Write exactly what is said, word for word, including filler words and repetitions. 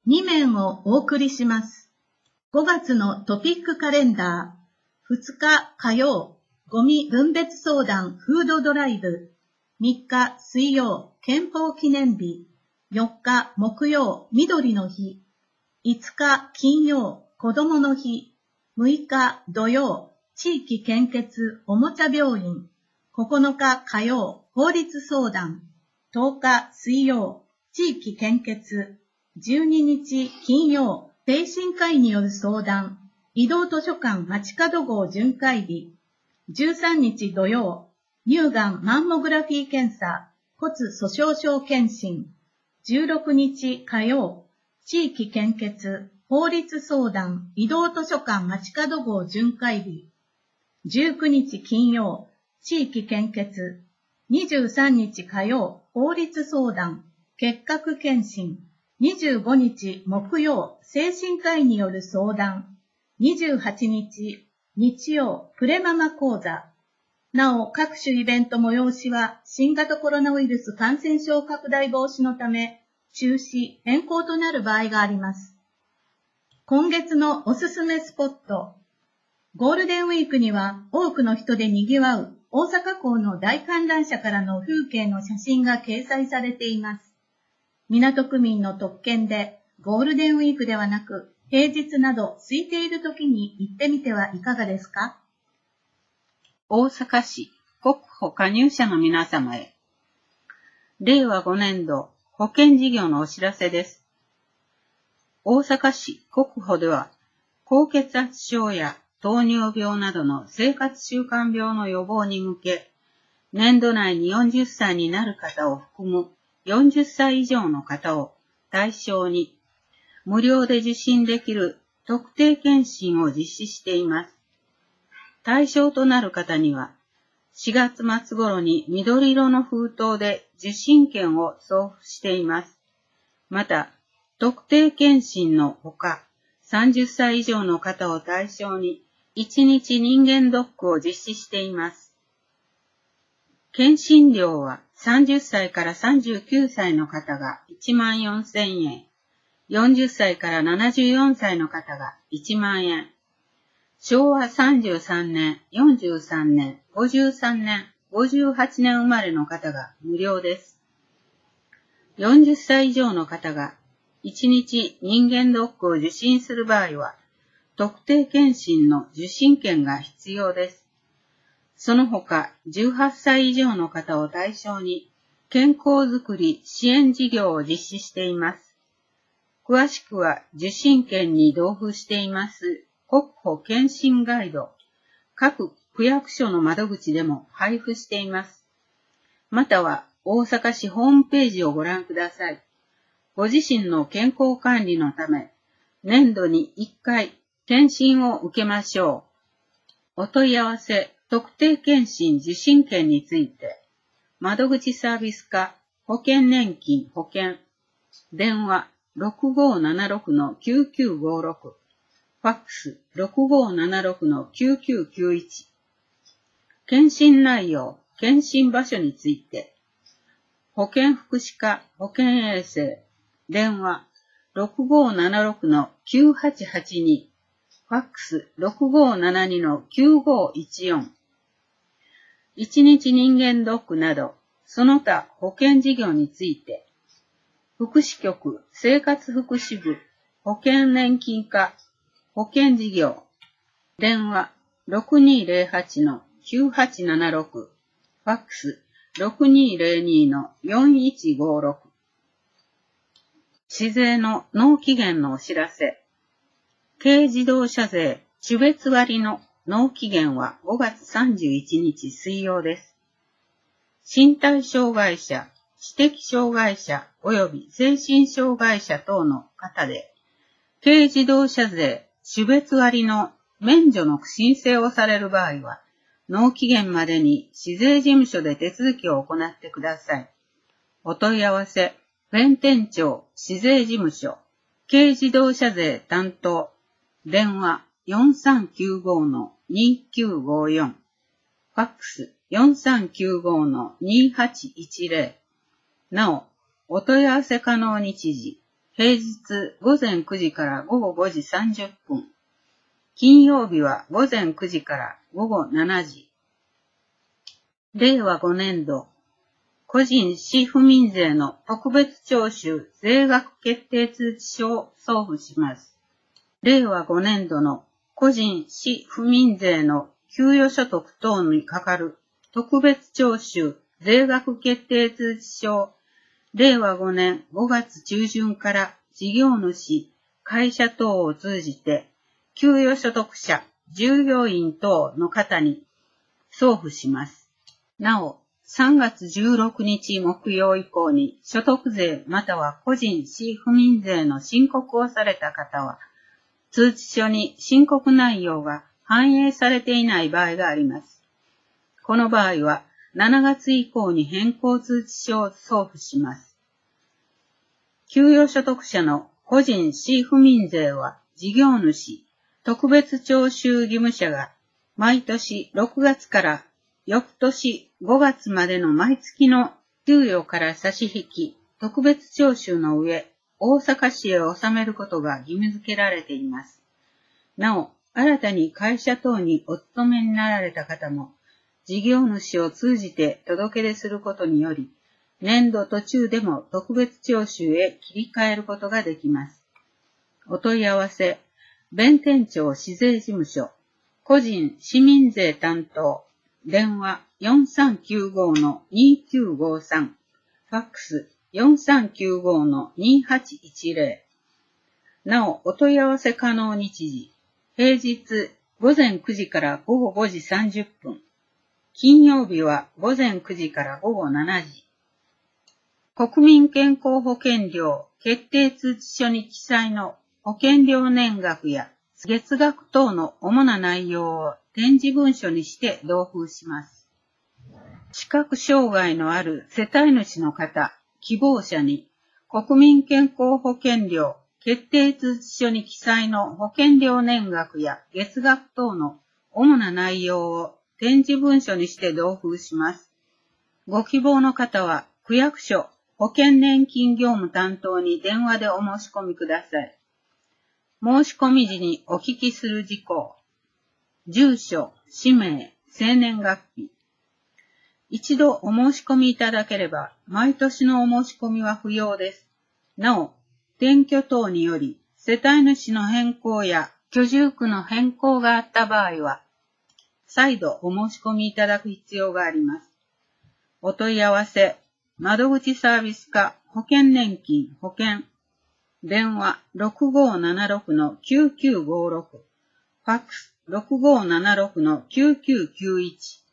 に面をお送りします。ごがつのトピックカレンダー。ふつか火曜、ゴミ分別相談フードドライブ。みっか水曜、憲法記念日。よっか木曜、緑の日。いつか金曜、子供の日。むいか土曜、地域献血おもちゃ病院。ここのか火曜、法律相談。とおか水曜、地域献血。じゅうににち金曜、精神科医による相談。移動図書館街角号巡回日。じゅうさんにち土曜、乳がんマンモグラフィー検査、骨粗鬆症検診。じゅうろくにち火曜、地域献血、法律相談、移動図書館街角号巡回日。じゅうくにち金曜、地域献血。にじゅうさんにち火曜、法律相談、結核検診。にじゅうごにち木曜、精神科医による相談。にじゅうはちにち日曜、プレママ講座。なお、各種イベント催しは新型コロナウイルス感染症拡大防止のため、中止、変更となる場合があります。今月のおすすめスポット。ゴールデンウィークには多くの人で賑わう大阪港の大観覧車からの風景の写真が掲載されています。港区民の特権でゴールデンウィークではなく平日など空いている時に行ってみてはいかがですか？ 大阪市国保加入者の皆様へ。れいわごねんど保険事業のお知らせです。大阪市国保では、高血圧症や糖尿病などの生活習慣病の予防に向け、年度内によんじゅっさいになる方を含むよんじゅっさい以上の方を対象に、無料で受診できる特定健診を実施しています。対象となる方には、しがつまつ頃に緑色の封筒で受診券を送付しています。また、特定健診のほか、さんじゅっさい以上の方を対象に、いちにち人間ドックを実施しています。健診料はさんじゅっさいからさんじゅうきゅうさいの方がいちまんよんせんえん、よんじゅっさいからななじゅうよんさいの方がいちまんえん、しょうわさんじゅうさんねん、よんじゅうさんねん、ごじゅうさんねん、ごじゅうはちねん生まれの方が無料です。よんじゅっさい以上の方がいちにち人間ドックを受診する場合は、特定健診の受診券が必要です。その他、じゅうはっさい以上の方を対象に、健康づくり支援事業を実施しています。詳しくは受診券に同封しています国保健診ガイド、各区役所の窓口でも配布しています。または大阪市ホームページをご覧ください。ご自身の健康管理のため、年度にいっかい検診を受けましょう。お問い合わせ、特定健診受診券について、窓口サービス課、保険年金保険、電話 ろくごーななろくのきゅうきゅうごろく、ファックス ろくごーななろくのきゅうきゅうきゅういち。検診内容、検診場所について、保健福祉課保健衛生、電話 ろくごーななろくのきゅうはちはちに、ファックス ろくごーななにのきゅうごーいちよん。一日人間ドックなど、その他保険事業について、福祉局生活福祉部保険年金課保険事業、電話 ろくにーぜろはちのきゅうはちななろく、ファックス ろくにーぜろにのよんいちごろく。市税の納期限のお知らせ。軽自動車税種別割の納期限はごがつさんじゅういちにち水曜です。身体障害者、知的障害者及び精神障害者等の方で、軽自動車税種別割の免除の申請をされる場合は、納期限までに市税事務所で手続きを行ってください。お問い合わせ、弁天町市税事務所、軽自動車税担当、電話 よんさんきゅうごのにきゅうごよん、ファックス よんさんきゅうごのにはちいちぜろ。なお、お問い合わせ可能日時、 平日午前くじから午後ごじさんじゅっぷん。金曜日は午前くじから午後しちじ。れいわごねん度、個人市府民税の特別徴収税額決定通知書を送付します。れいわごねん度の個人市府民税の給与所得等にかかる特別徴収税額決定通知書をれいわごねんごがつ中旬から事業主、会社等を通じて給与所得者、従業員等の方に送付します。なお、さんがつじゅうろくにち木曜以降に所得税または個人市府民税の申告をされた方は、通知書に申告内容が反映されていない場合があります。この場合は、しちがつ以降に変更通知書を送付します。給与所得者の個人市府民税は、事業主、特別徴収義務者が、毎年ろくがつから翌年ごがつまでの毎月の給与から差し引き、特別徴収の上、大阪市へ納めることが義務付けられています。なお、新たに会社等にお勤めになられた方も、事業主を通じて届け出することにより、年度途中でも特別徴収へ切り替えることができます。お問い合わせ、弁天町市税事務所、個人市民税担当、電話 よんさんきゅうご の にきゅうごさん、ファックス よんさんきゅうご の にはちいちぜろ。なお、お問い合わせ可能日時、平日午前くじから午後ごじさんじゅっぷん、金曜日は午前くじから午後しちじ。国民健康保険料決定通知書に記載の保険料年額や月額等の主な内容を展示文書にして同封します。視覚障害のある世帯主の方、希望者に国民健康保険料決定通知書に記載の保険料年額や月額等の主な内容を展示文書にして同封します。ご希望の方は区役所保険年金業務担当に電話でお申し込みください。申し込み時にお聞きする事項、住所、氏名、生年月日。一度お申し込みいただければ、毎年のお申し込みは不要です。なお、転居等により、世帯主の変更や居住区の変更があった場合は、再度お申し込みいただく必要があります。お問い合わせ、窓口サービス課保険年金保険電話 ろくごーななろく の きゅうきゅうごろく ファックス ろくごーななろく の きゅうきゅうきゅういち